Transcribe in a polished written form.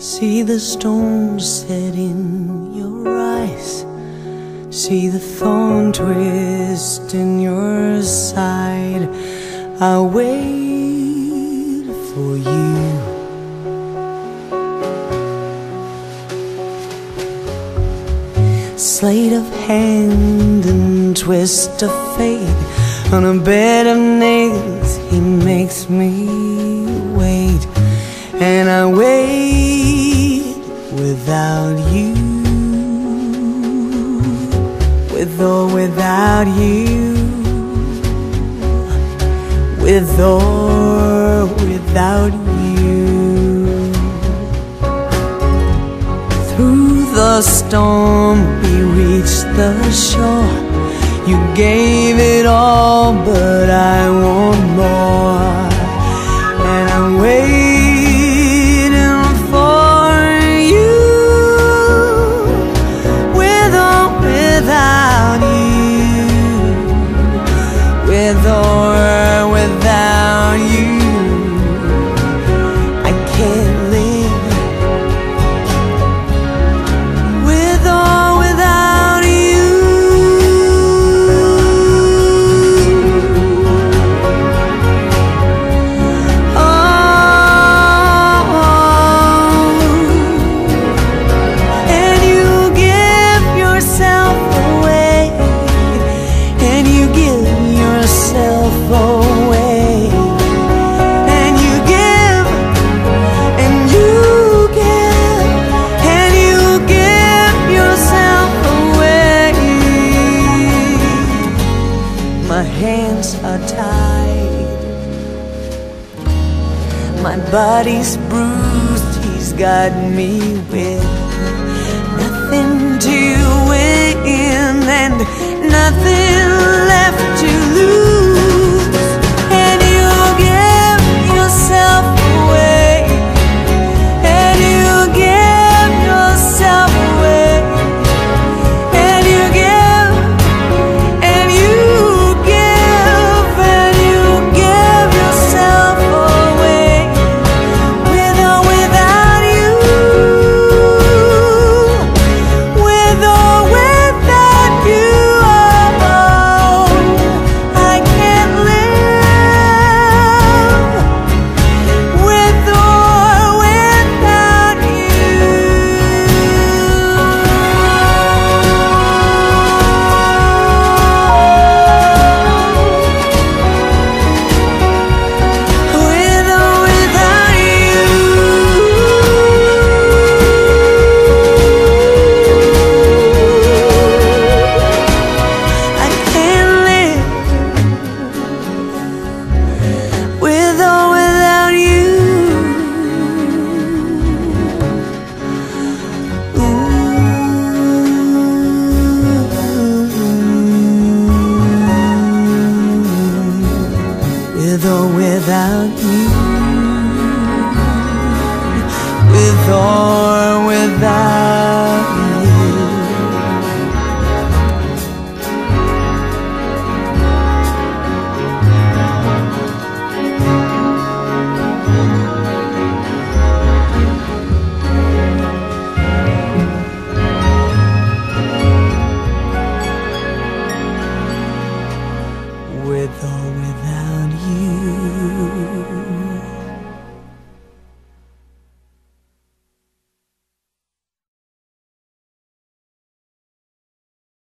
See the storm set in your eyes, see the thorn twist in your side. I wait for you. Sleight of hand and twist of fate, on a bed of nails he makes me wait. And I wait without you, with or without you, with or without you. Through the storm we reached the shore. You gave it all, but I want more. And I'm waiting for you, with or without you, with or without you. I can't live with or without you. And you give yourself away, and you give yourself away, and you give, and you give, and you give yourself away. My hands are tied, my body's bruised. He's got me with nothing to win and nothing left to lose. And you give yourself away, and you give yourself away, and you give, and you give, and you give yourself away, with or without you, with or without you. I can't live with or without you. With or without you, I can't live with or without you. With or without you, with or without you. With or